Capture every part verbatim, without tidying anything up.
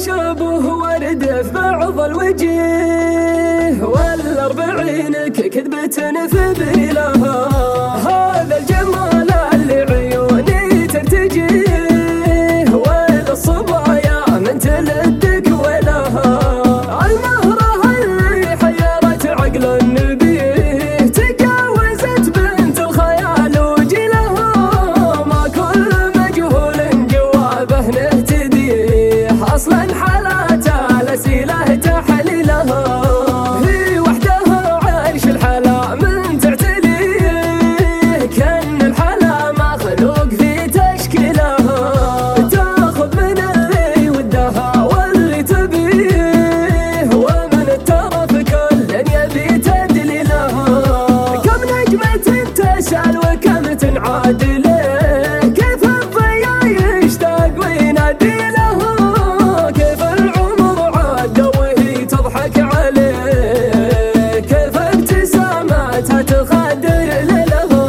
شبه ورد في بعض الوجيه، والأربعين كذبة في بلها. هذا الجمال اللي عيوني ترتجيه، والصبايا من تلدك ولها. المهرة اللي حيرت عقل النبيه، تجاوزت بنت الخيال وجلها. ما كل مجهول جوابه نهتديه، أصلا حالاته الأسئلة تحليلها. هي وحدها عرش الحلا من تعتليه، كأن الحلا مخلوق في تشكيلها. تاخذ من اللي ودها واللي تبيه، ومن الترف كل يبي تدليلها. كم نجمة تسأل وكم تنعاد ليه، كيف الضياء يشتاق وينادي لها. كيف العمر عدى وهي تضحك عليه، كيف ابتساماتها تخدر لها.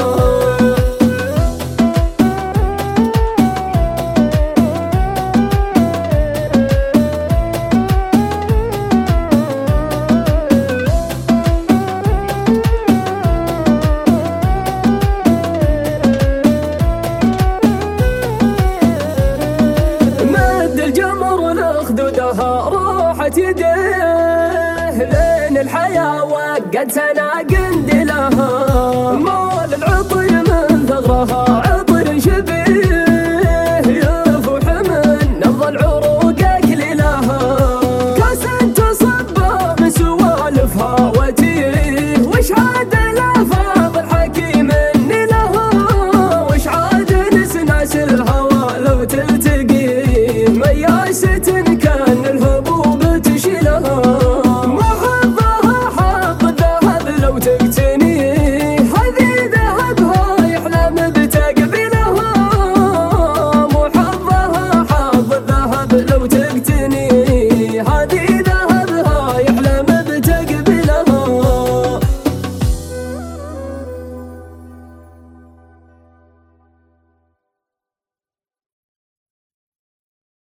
مد الجمر لخدودها روحت يديه، لين الحياة وقد سنا قندلها.